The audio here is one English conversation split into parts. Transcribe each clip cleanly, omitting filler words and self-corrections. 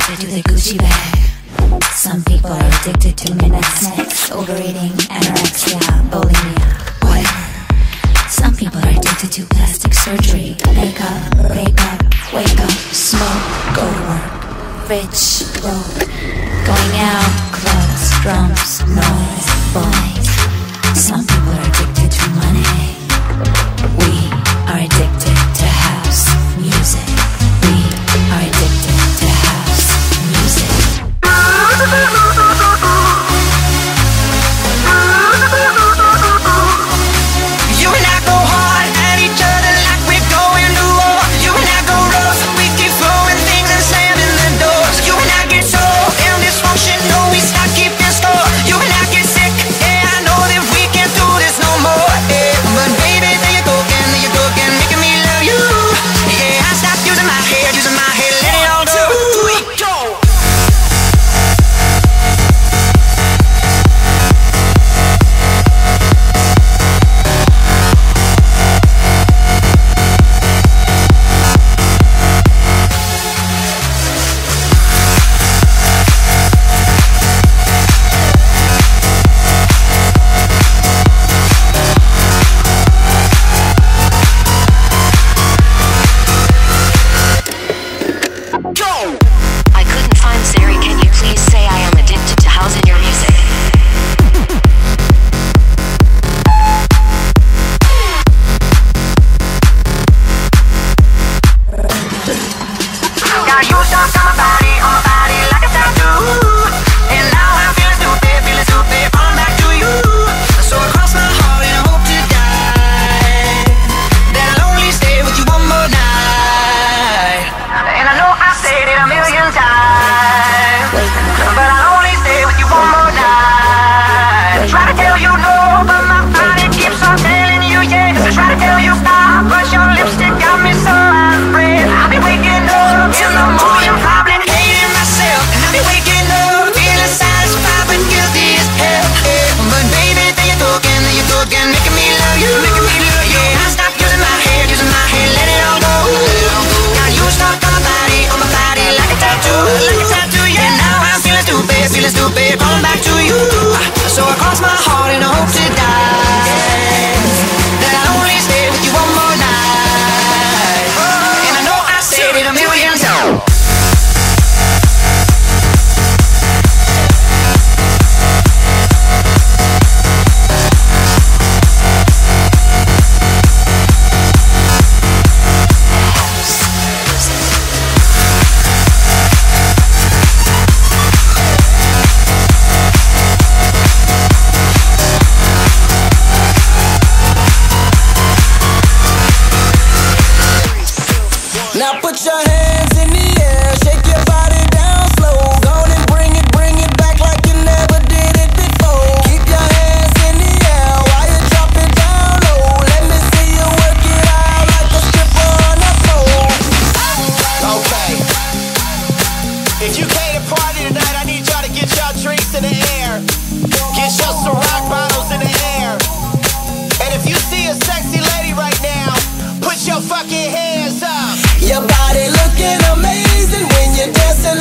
addicted to the Gucci bag. Some people are addicted to midnight snacks, overeating, anorexia, bulimia, whatever. Some people are addicted to plastic surgery, makeup, breakup, wake up, smoke, go to work, rich, broke, going out, clubs, drums, noise, boys. Some people are addicted to money. We are addicted to house music. We are addicted to house music. You and I go hard at each other like we're going to war. You and I go rough, we keep throwing things and slamming the doors. You and I get so damn dysfunctional, we start keeping score. You and I get sick, yeah, I know that we can't do this no more. Yeah. But baby, there you go again, making me love you. Yeah, I stopped using my head, let it all go. 2, 3, go. I couldn't find Sari. Can you please say I am addicted to house in your music? Got you stuck on my body like a tattoo. And now I'm feeling stupid, falling back to you. So I cross my heart and I hope to die that I'll only stay with you one more night. And I know I said it a million times, but I'll only stay with you one more night. Try to tell you no, but my body keeps on telling you yes. Try to tell you stop, but your lipstick got me so out of breath. I'll be waking up in the morning, probably hating myself. And I'll be waking up feeling satisfied but guilty as hell. But baby, there you go again, making me love you. Yeah, I stopped using my head, let it all go. Got you stuck on my body like a tattoo, yeah. And now I'm feeling stupid, falling back to you. So I cross my heart and I hope to die that I'll only stay with you one more night. And I know I said it a million times. Now put your hands in the air, shake your body down slow. Go on and bring it back like you never did it before. Keep your hands in the air while you drop it down low. Let me see you work it out like a stripper on a pole. Okay. If you came to party tonight, I need y'all to get y'all drinks in the air. Get your Ciroc bottles in the air. And if you see a sexy lady right now, put your fucking hands up. Your body looking amazing when you're dancing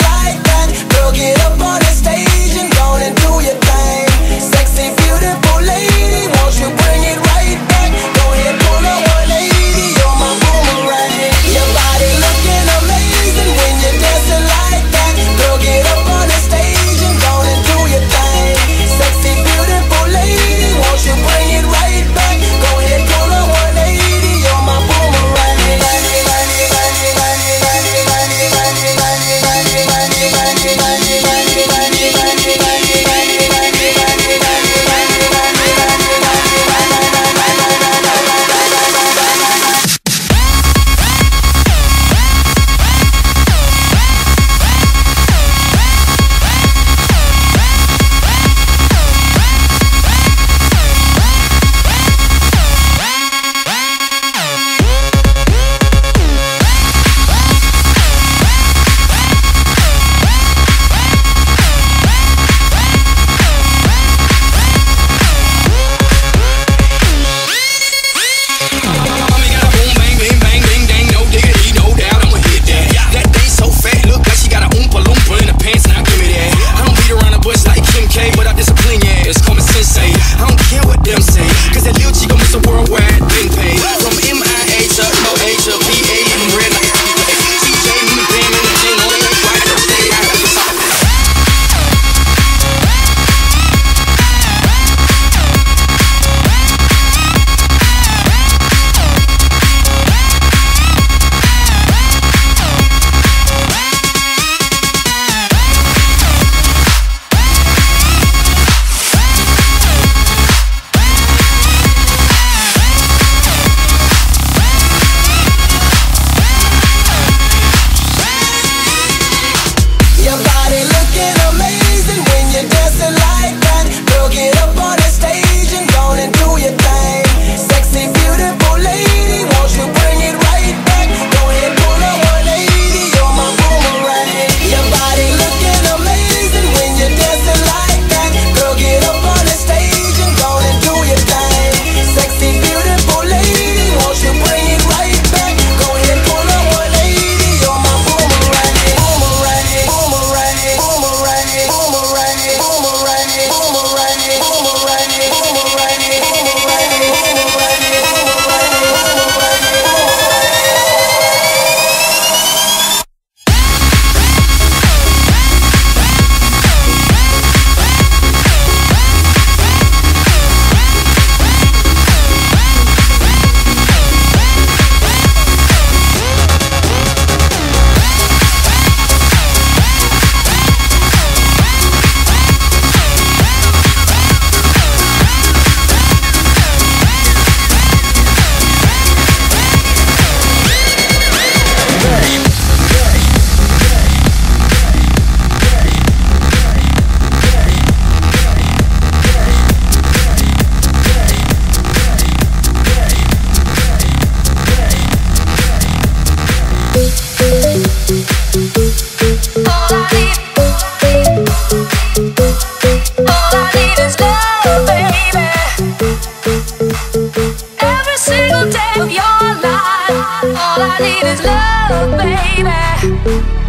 baby.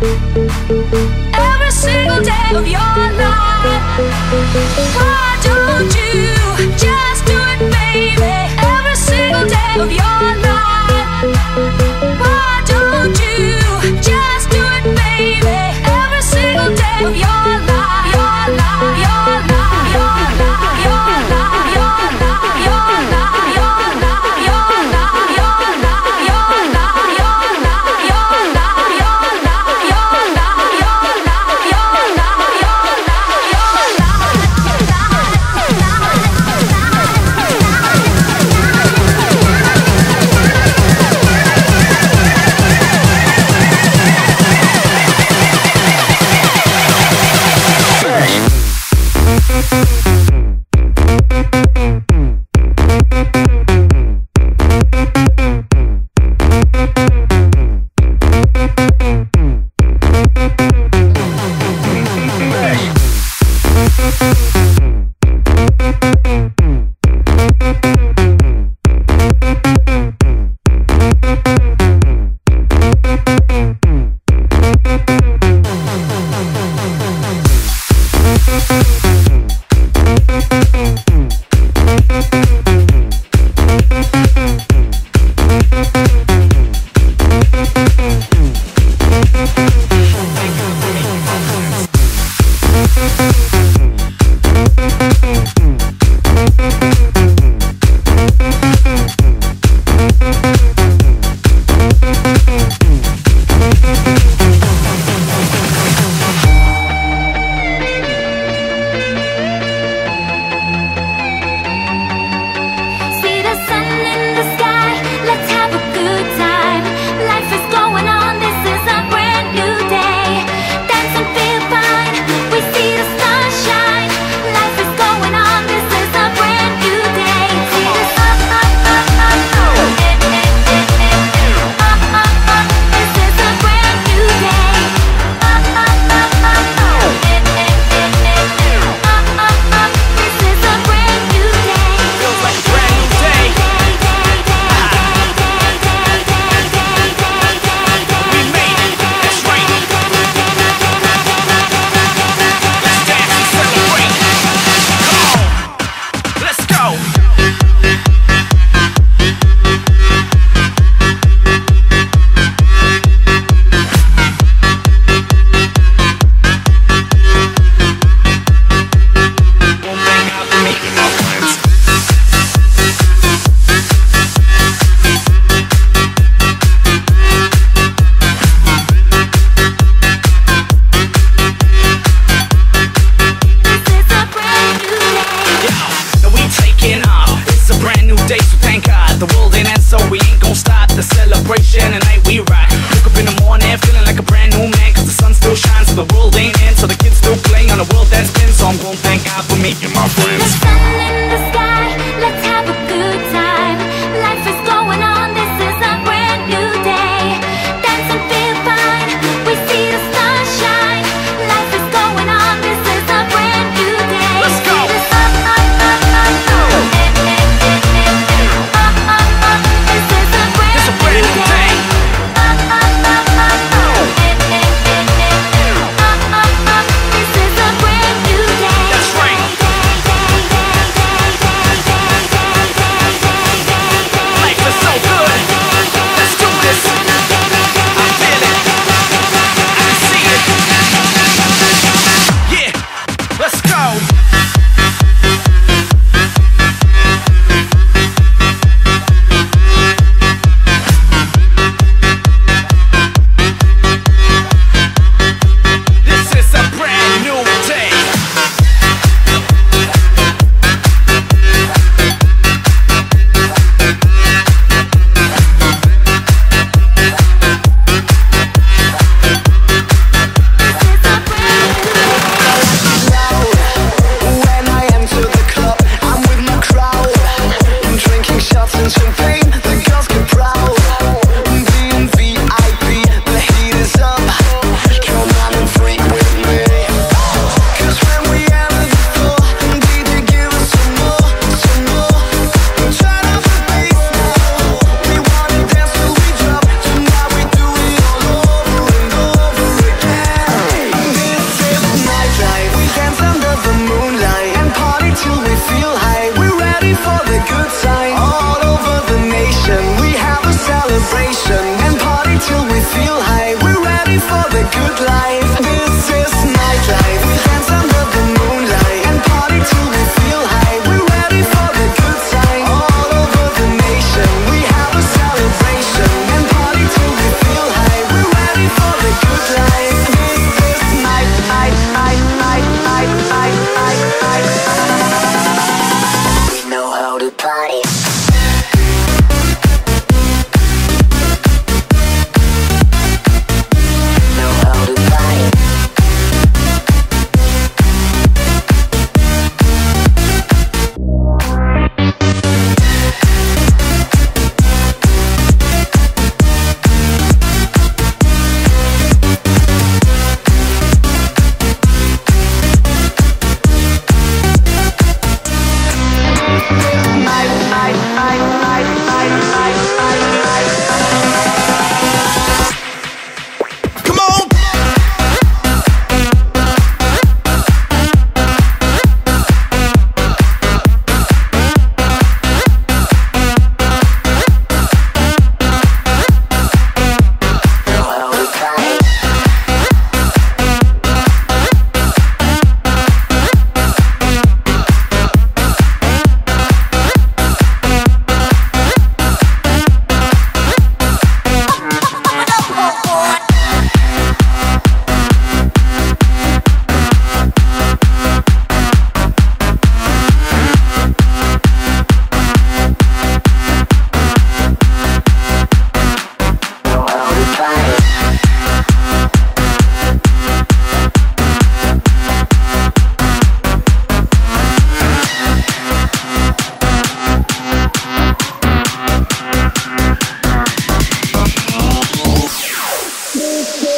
Every single day of your life. Why don't you just do it, baby? Every single day of your life. Why don't you just do it, baby? Every single day of your life. Your life, your life, your life, your life, your life, your life, your life, your life, your life, your life, your life, your life, your life, your life, your life, your life, new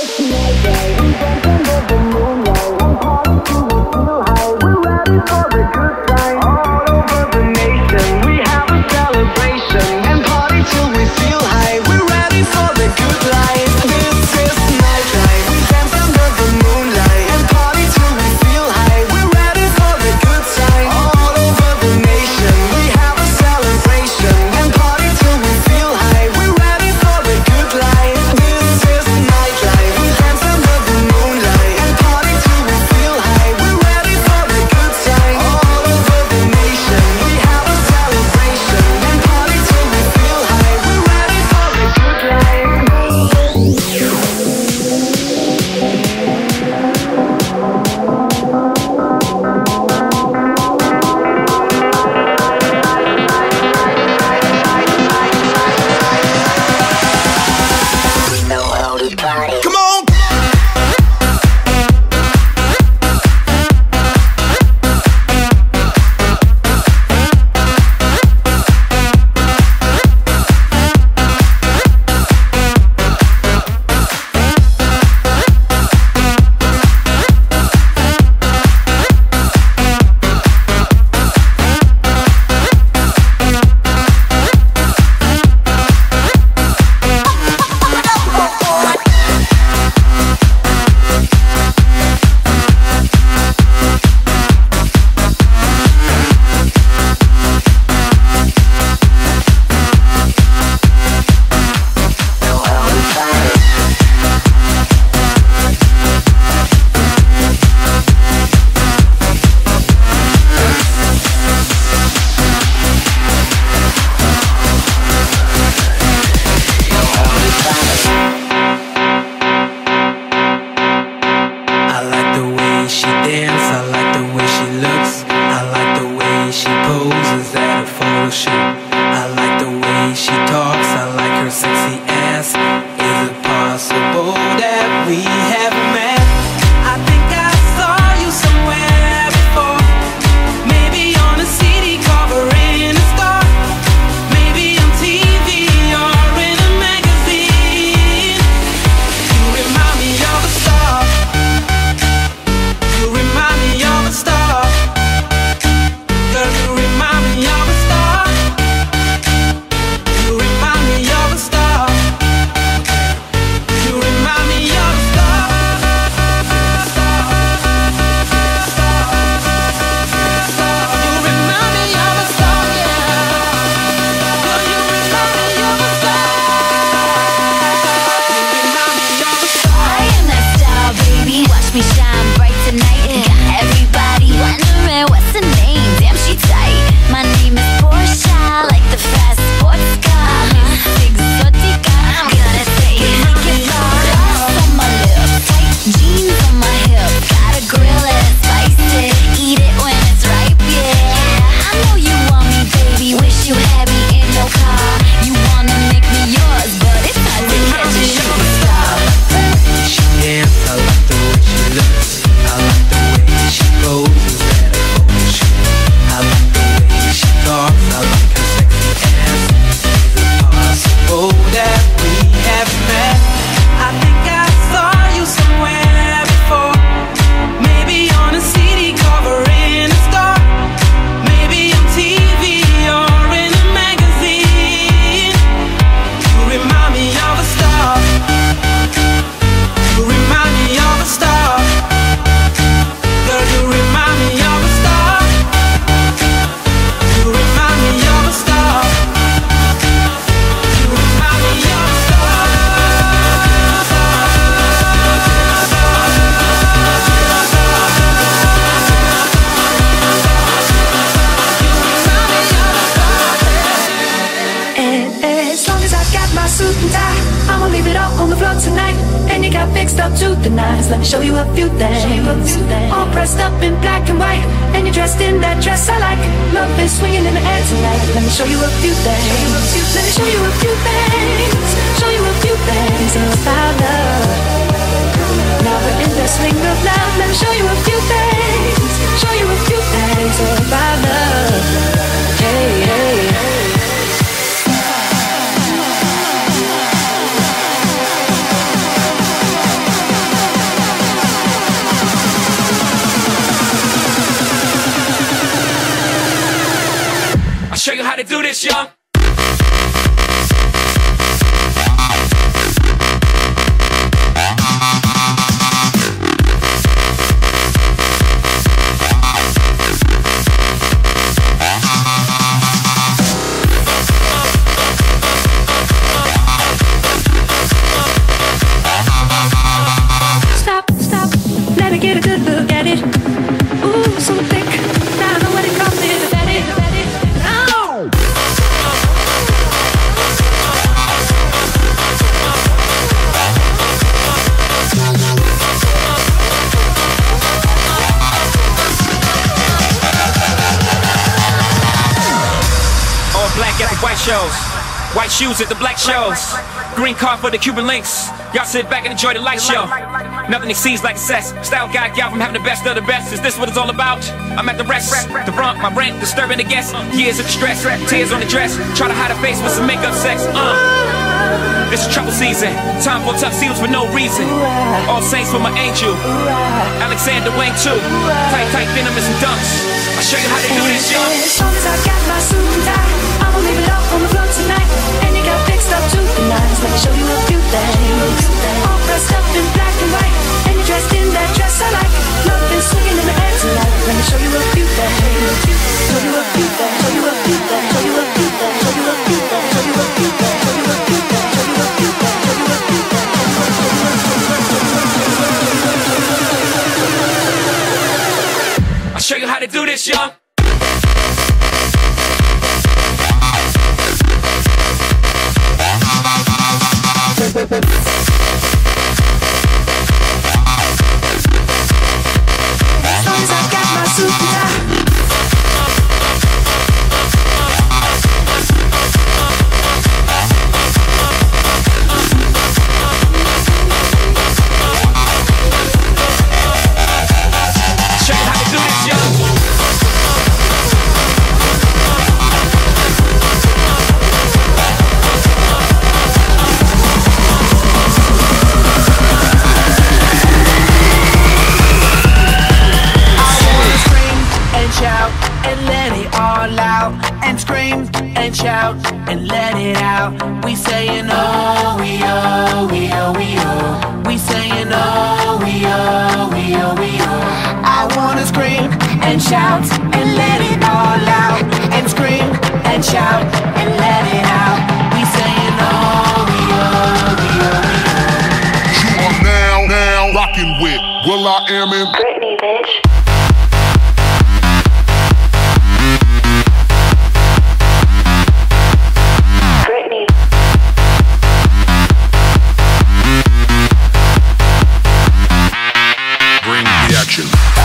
up to the nines. Let me show you a few things. All pressed up in black and white, and you're dressed in that dress I like. Love is swinging in the air tonight. Let me show you a few things. Let me show you a few things. Show you a few things about love. Now we're in the swing of love. Let me show you a few things. Show you a few things about love. Hey, hey. to do this, young. Stop, stop, let me get a good look at it. Ooh, so thick, now I know what it comes in. All black at the white shows, white shoes at the black shows, green car for the Cuban links. Y'all sit back and enjoy the light show. Nothing exceeds like success. Style guy, gal from having the best of the best. Is this what it's all about? I'm at the rest, the brunt, my rent, disturbing the guests. Years of distress, tears on the dress. Try to hide a face with some makeup sex. This is trouble season. Time for tough seals for no reason. All saints for my angel. Alexander Wang too. Tight, tight venomous and dunks. I'll show you how to do this, young. As long as I got my suit and tie, I'ma leave it all on the floor tonight. And you got fixed up to the nines. Let me show you a few things. All dressed up in black and white, and you're dressed in that dress I like. Nothing swinging in the air tonight. Let me show you a few things. Show you a few things. Show you a few things. Show you a few things. Show you a few things. Show you a few things. Show you a few things. Show you a few things. Show you a few things. I'll show you how to do this, young. As long as I got my suit and tie. Show you how to do this, young. Shout and let it all out, and scream and shout and let it out. We saying oh, we oh, we oh, we oh. We saying oh, we oh, we oh, we oh. I wanna scream and shout and let it all out, and scream and shout and let it out. We saying oh, we oh, we oh, we oh. You are now rocking with Will I Am in Britney, bitch. Bring the action.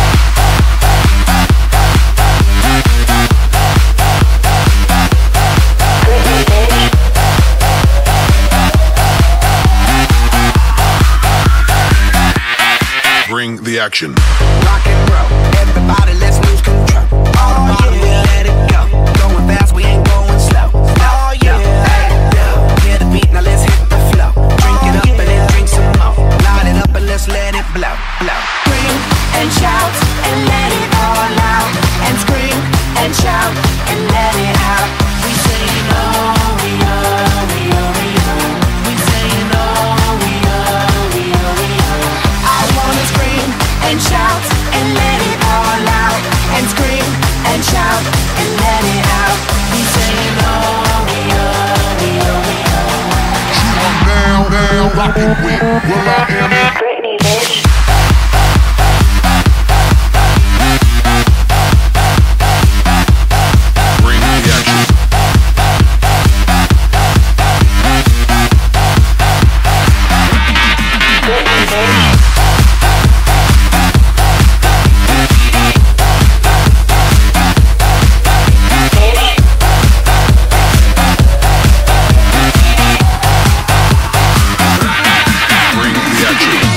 Bring the action. Rock and roll, everybody let's lose control. All the bottom, yeah, let it go. Going fast, we ain't going slow. Oh yeah, hear the beat, now let's hit the flow. Drink it up and then drink some more. Light it up and let's let it blow, blow. Scream and shout and let it all out, and scream and shout and let it out. We saying oh, we oh, we oh, we oh. We saying oh, we oh, we oh, we oh. I wanna scream and shout and let it all out, and scream and shout and let it out. We saying oh, we oh, we oh, we oh. You are now rocking with Will I Am in Britney, bitch. Bring the action. Britney, bitch. Bring the action.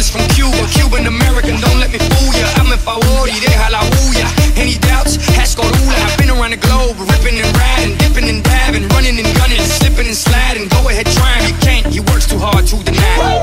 is from Cuba, Cuban American, don't let me fool ya. Hazme favor y deja la bulla. Any doubts? Ask Orula. I've been around the globe, ripping and riding, dipping and dabbing, running and gunning, slipping and sliding. Go ahead, try him, you can't. He works too hard to deny.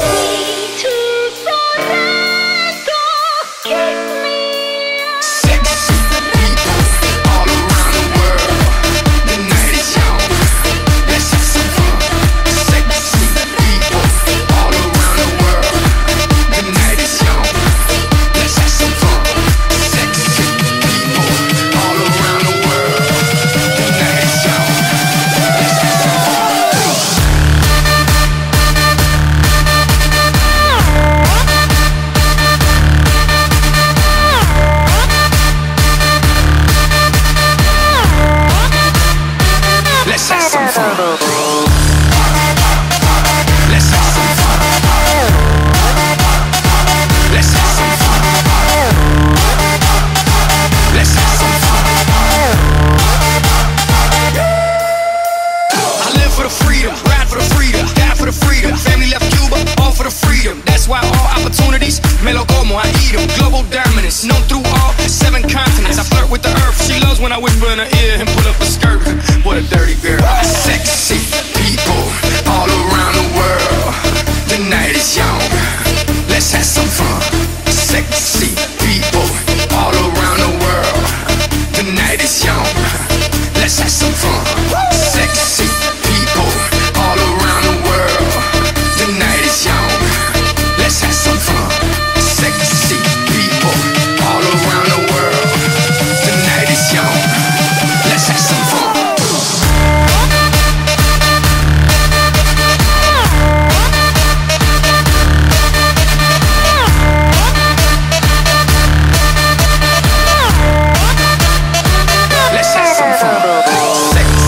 Me lo como, I eat 'em. Global dominance, known through all 7 continents. I flirt with the earth. She loves when I whisper in her ear and pull up a skirt. What a dirty girl. Sexy people all around the world. The night is young. Let's have some fun. Sexy people all around the world. The night is young. Let's have some fun. Sexy people all around the world. The night is young. Let's have some fun. Sexy people all around the world. The night is young. Let's have some fun. Let's have some fun.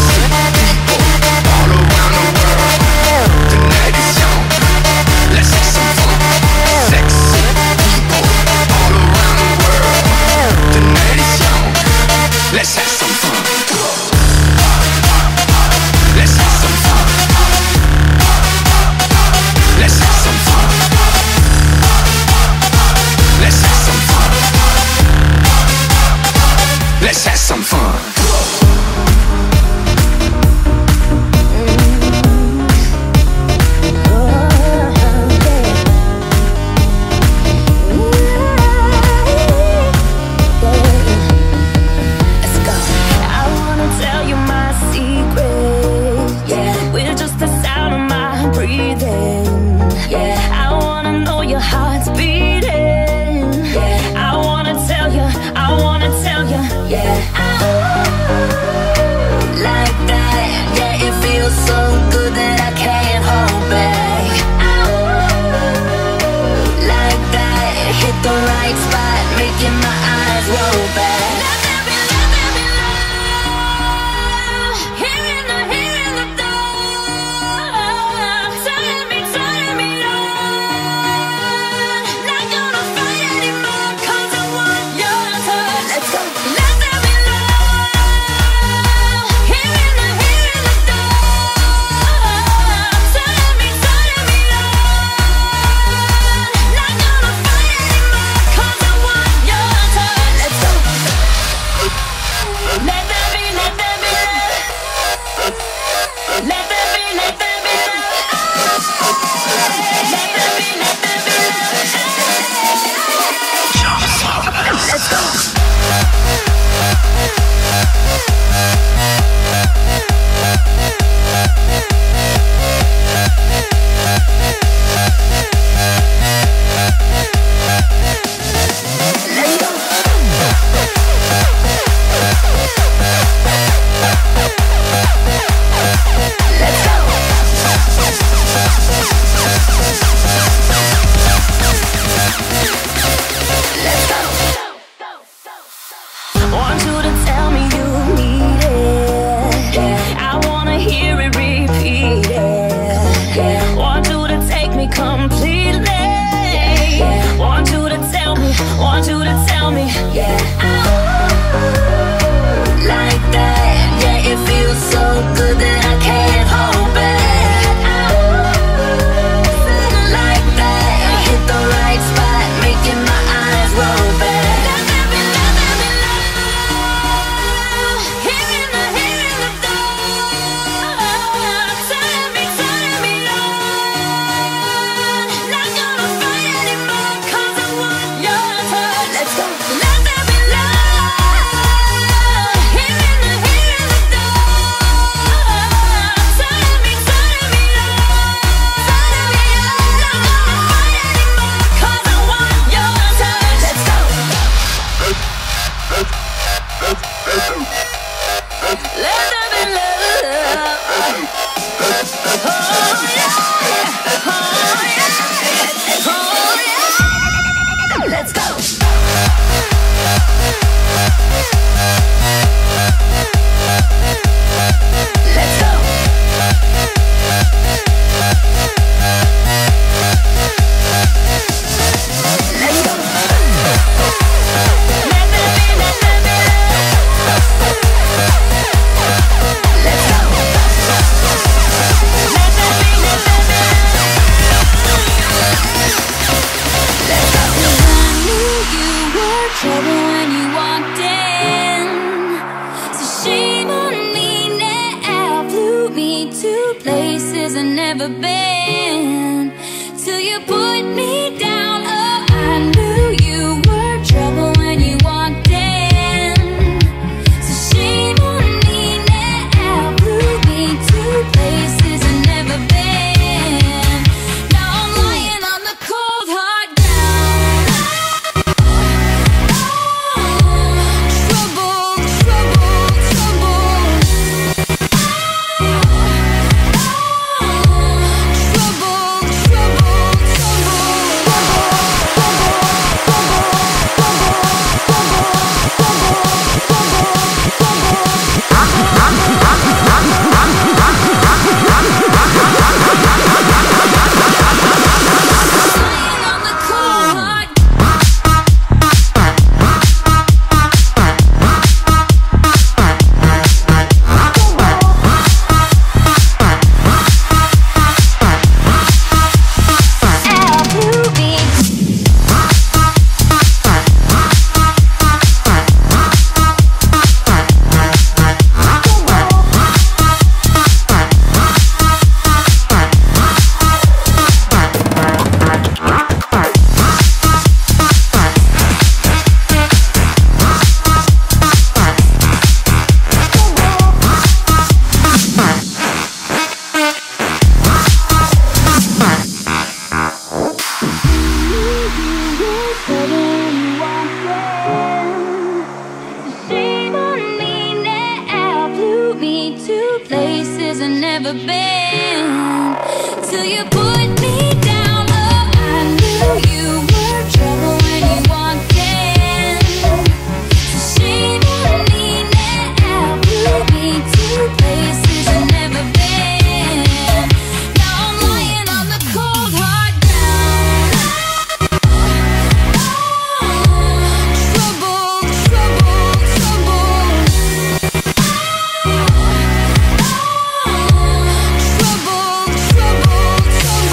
put me down. Oh, I knew you were trouble when you walked in. So shame on me now. Blew me to places I've never been. Now I'm lying on the cold hard ground. Trouble, trouble, trouble. Shame on me now, blew me to places I've never been. Till you put me down. Oh, I knew you were trouble when you walked in. So shame on me now, blew me to places I've never been. Now I'm lying on the cold hard ground. Trouble, trouble, trouble. Trouble, trouble, trouble.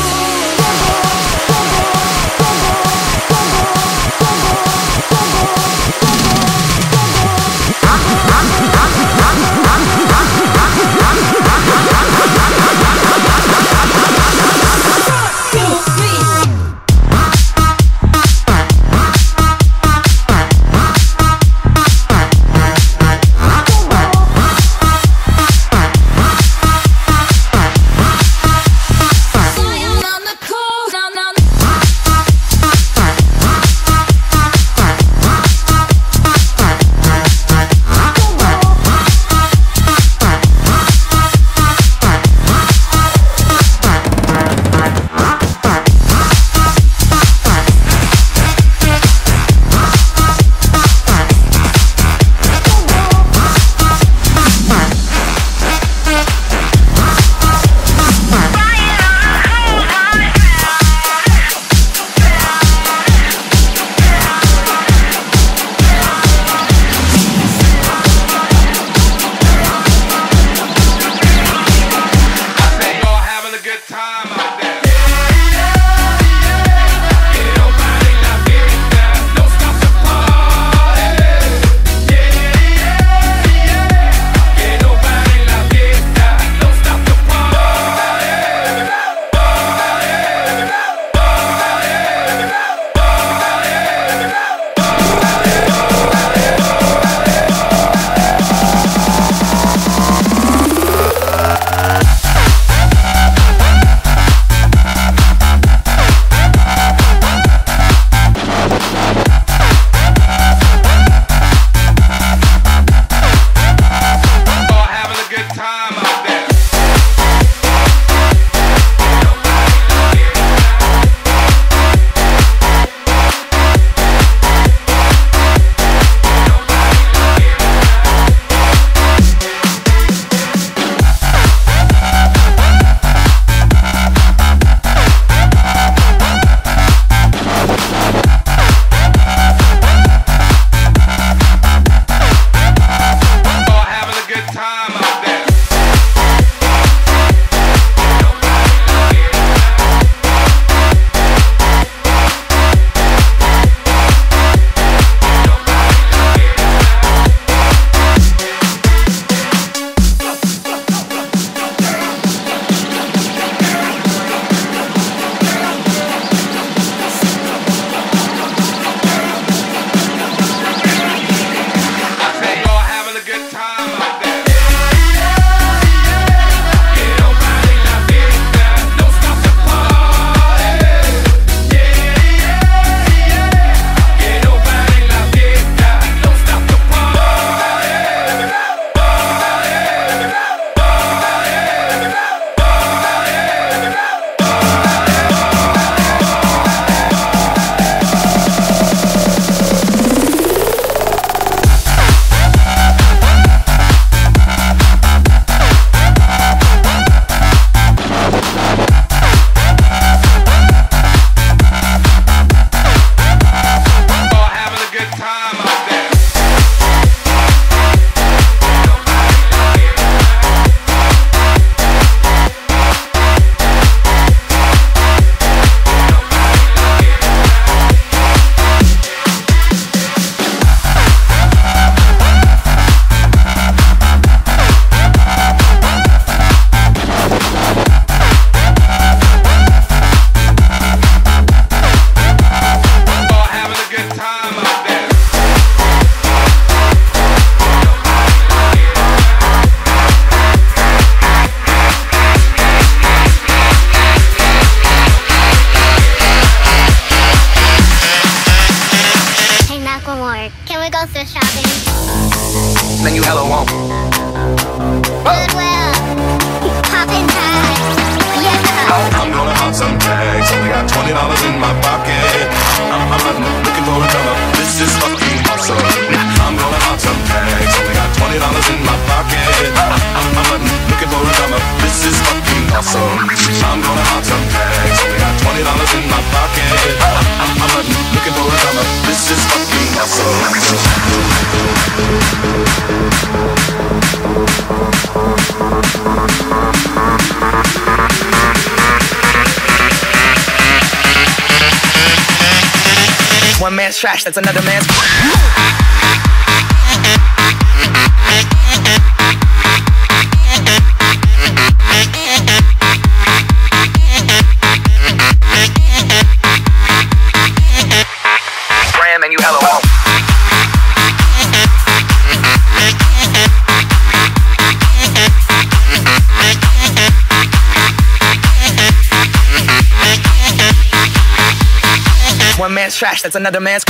$20 in my pocket. I'm looking for a come up. This is fucking awesome. I'm gonna hop some tags. Only got $20 in my pocket. I'm looking for a come up. This is fucking awesome. I'm gonna hop some tags. Only got $20 in my pocket. I'm looking for a come up. This is fucking awesome. One man's trash, that's another man's. Graham and you hella won't. One man's trash, that's another man's.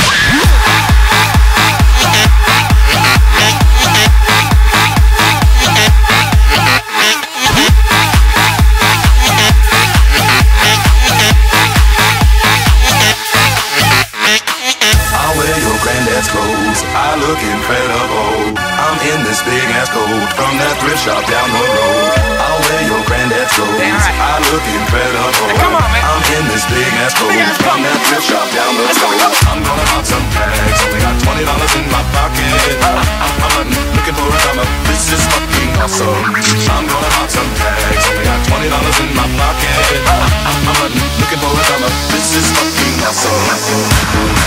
I'll wear your granddad's clothes. I look incredible. I'm in this big ass coat from that thrift shop down the road. I'll wear your granddad's clothes. I look incredible. Come on, man. I'm in this big ass coat from that thrift shop down the road. I'm gonna hop some tags. Only got $20 in my pocket. I'm looking for a come up. This is fucking awesome. I'm gonna hop some tags. Only got $20 in my pocket. I'm looking for a come up. This is fucking awesome.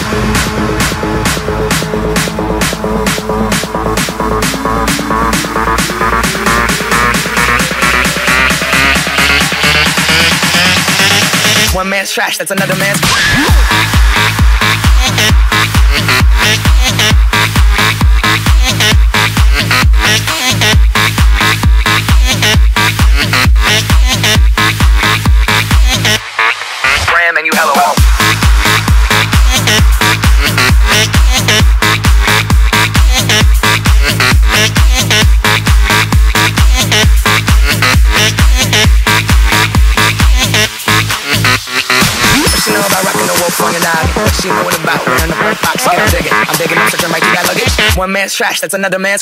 One man's trash, that's another man's. Graham and you hella won't. She know about rocking the wolf on your noggin. She know what about wearing the bird box. Get her digging. I'm digging up such a mic, you got luggage. One man's trash, that's another man's.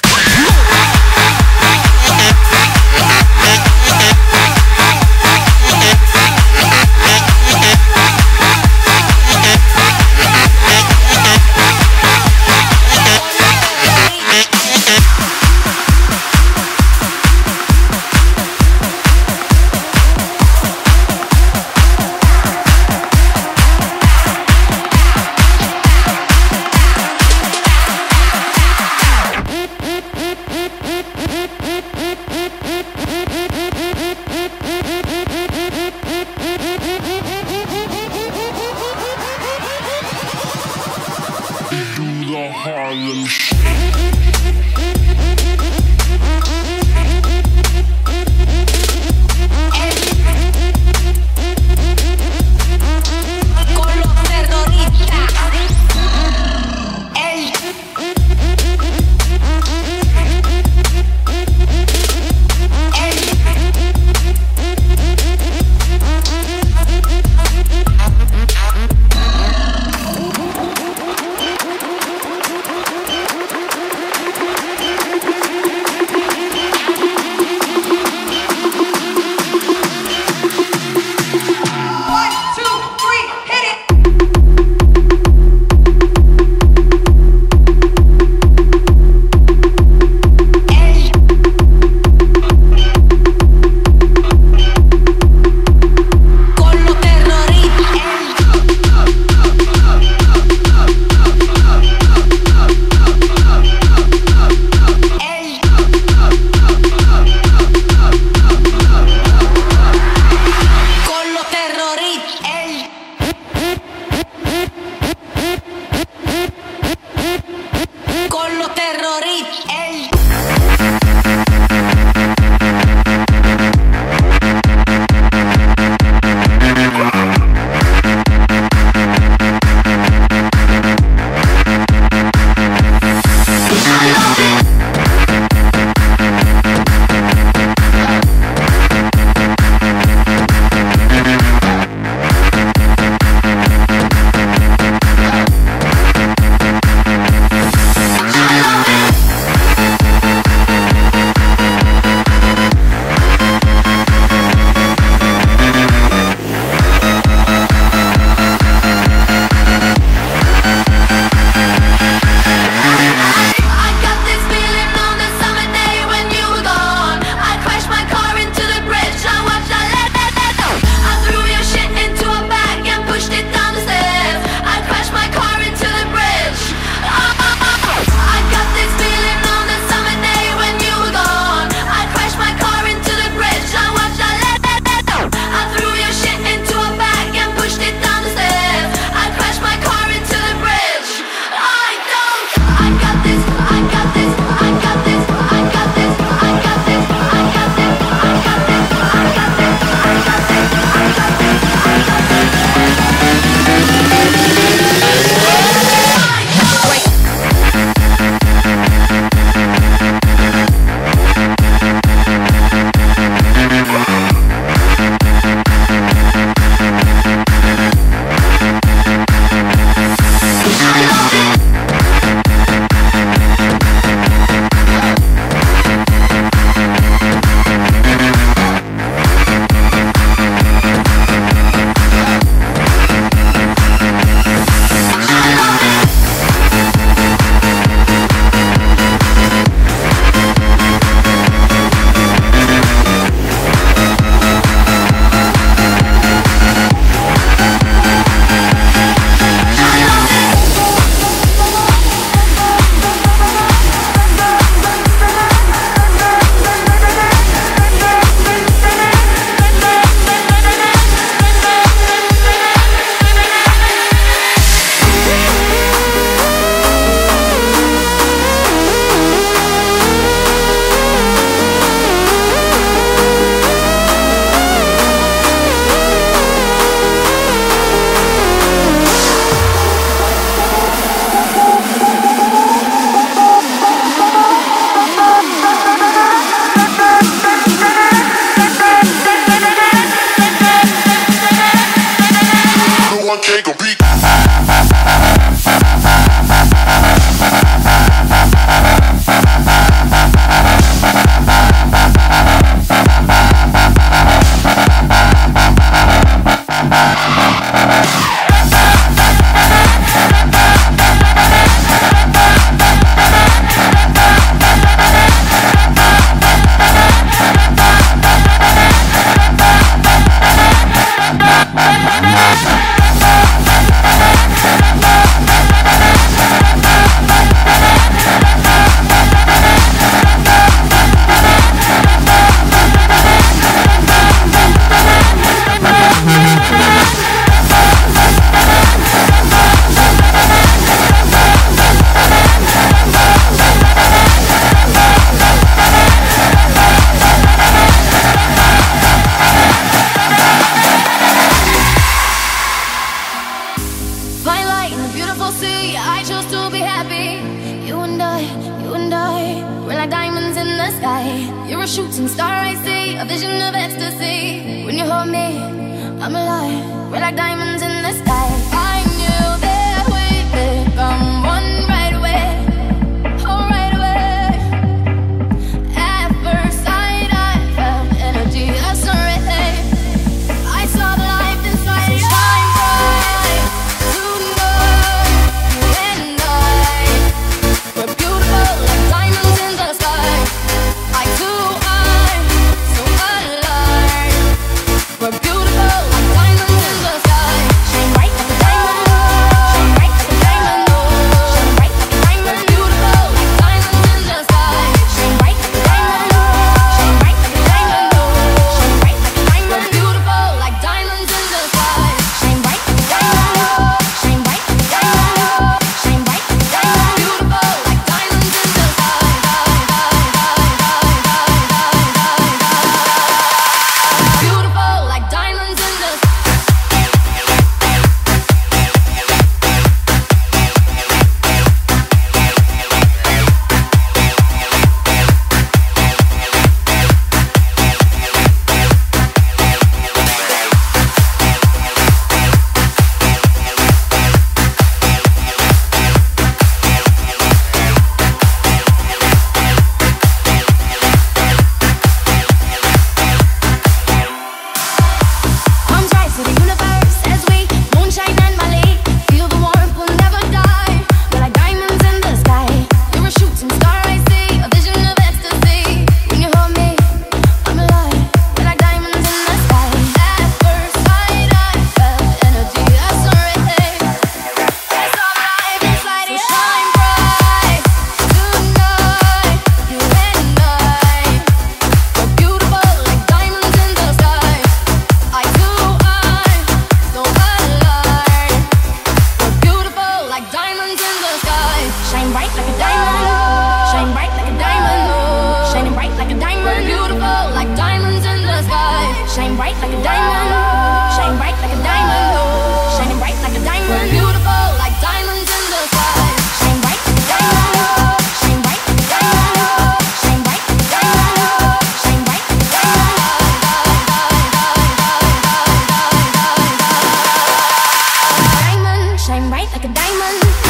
one can't compete. Shine bright like a diamond.